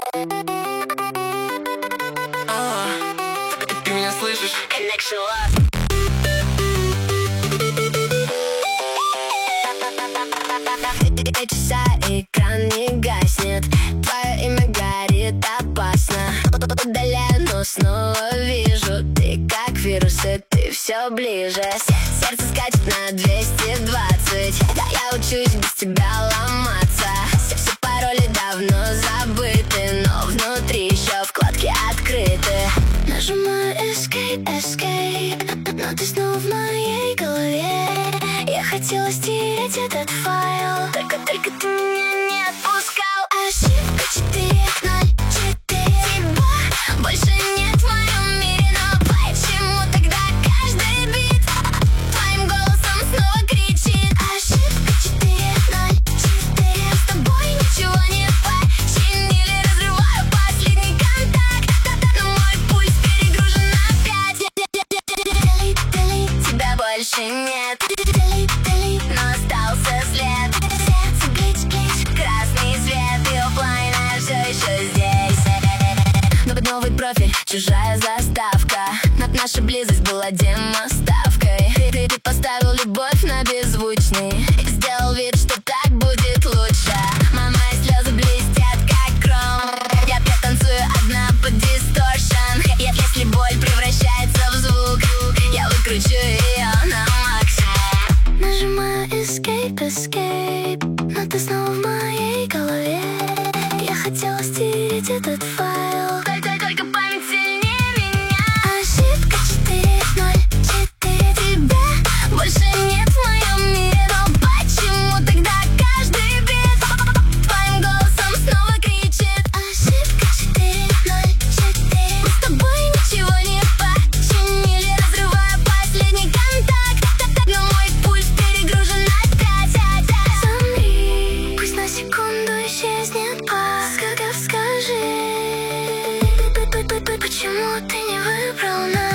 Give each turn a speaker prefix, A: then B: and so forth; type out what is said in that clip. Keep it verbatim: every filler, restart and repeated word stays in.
A: А, ты меня слышишь?
B: Три часа, экран не гаснет, твое имя горит опасно. Удаляю, но снова вижу, ты как вирус, и ты все ближе. Сердце скачет на двести двадцать, я учусь без тебя ломаться. Все пароли давно забыты, но внутри еще вкладки открыты. Нажимаю escape, escape, но ты снова в моей голове. Я хотела стереть этот файл, только, только ты меня не отпускал. Ошибка четыре ноль четыре, тебя больше нет в моем мире. Но почему тогда каждый бит твоим голосом снова кричит? Ошибка четыре ноль четыре, с тобой ничего не починили. Разрываю последний контакт, но мой пульс перегружен опять. Делит, делит, тебя больше нет. Но остался след. Сердце глич, глич, красный свет, и оффлайна все еще здесь. Новый, новый профиль, чужая заставка. Над наша близость была демоставкой. Ты, ты, ты поставил любовь на беззвучный и сделал вид, что так будет лучше. Мои, мои слезы блестят как кром. Я, я танцую одна под дисторшн. Я, если боль превращается в звук, я выкручу ее на максимум. Нажимаю escape, escape, но ты снова в моей голове. Я хотела стереть этот файл, только, только память сильнее меня. Ошибка четыре ноль четыре, тебя больше нет в моем мире. Но почему тогда каждый бит твоим голосом снова кричит? Ошибка четыре ноль четыре, мы с тобой ничего не починили. Разрываю последний контакт, но мой пульс перегружен опять. Замри, пусть на секунду исчезнет подсказка. Скажи, почему ты не выбрал нас?